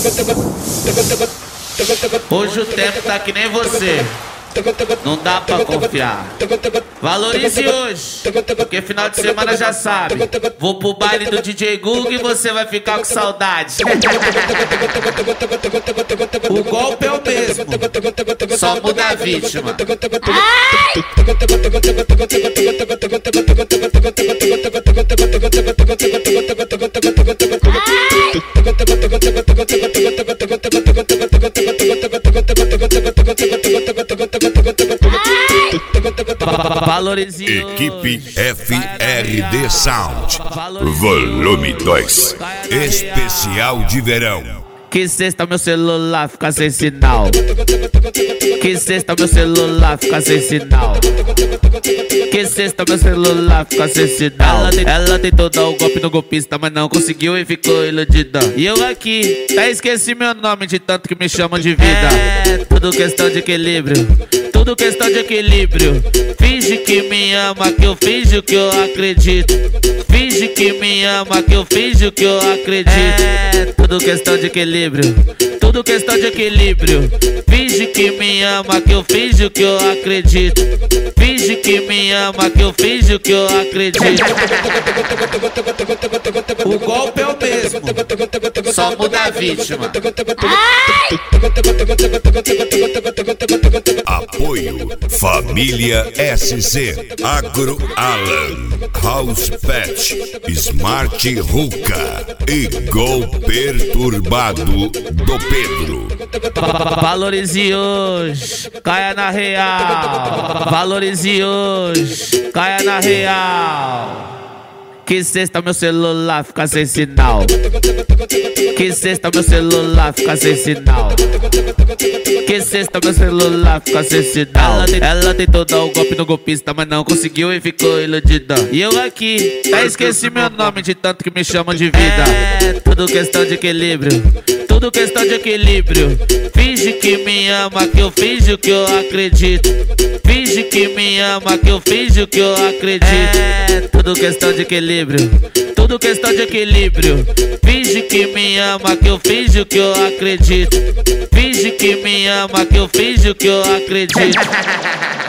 Hoje o tempo tá que nem você, não dá pra confiar. Valorize hoje, porque final de semana já sabe. Vou pro baile do DJ Google e você vai ficar com saudade. O golpe é o mesmo, só muda a vítima. Valorize Equipe FRD Sound, volume 2, especial de verão. Que sexta meu celular fica sem sinal. Que sexta meu celular fica sem sinal. Que sexta meu celular fica sem sinal. Ela tentou dar o golpe no golpista, mas não conseguiu e ficou iludida. E eu aqui, até esqueci meu nome de tanto que me chamam de vida. É tudo questão de equilíbrio, tudo questão de equilíbrio. Finge que me ama, que eu finjo que eu acredito. Finge que me ama, que eu finjo que eu acredito. É tudo questão de equilíbrio, tudo questão de equilíbrio. Finge que me ama, que eu finjo que eu acredito. Finge que me ama, que eu finjo que eu acredito. O golpe é o mesmo, só muda a vítima. Apoio Família SC, Agro Alan, House Pet, Smart Ruka e Gol Perturbado do Pedro. Valorize hoje, caia na real. Valorize hoje, caia na real. Que sexta meu celular fica sem sinal. Que sexta meu celular fica sem sinal. Que sexta meu celular fica sem sinal. Ela tentou dar o golpe no golpista, mas não conseguiu e ficou iludida. E eu aqui, até esqueci meu nome de tanto que me chamam de vida. É tudo questão de equilíbrio, tudo questão de equilíbrio. Finge que me ama, que eu finjo que eu acredito. Finge que me ama, que eu finjo que eu acredito. É tudo questão de equilíbrio, tudo questão de equilíbrio. Finge que me ama, que eu finjo que eu acredito. Finge que me ama, que eu finjo que eu acredito.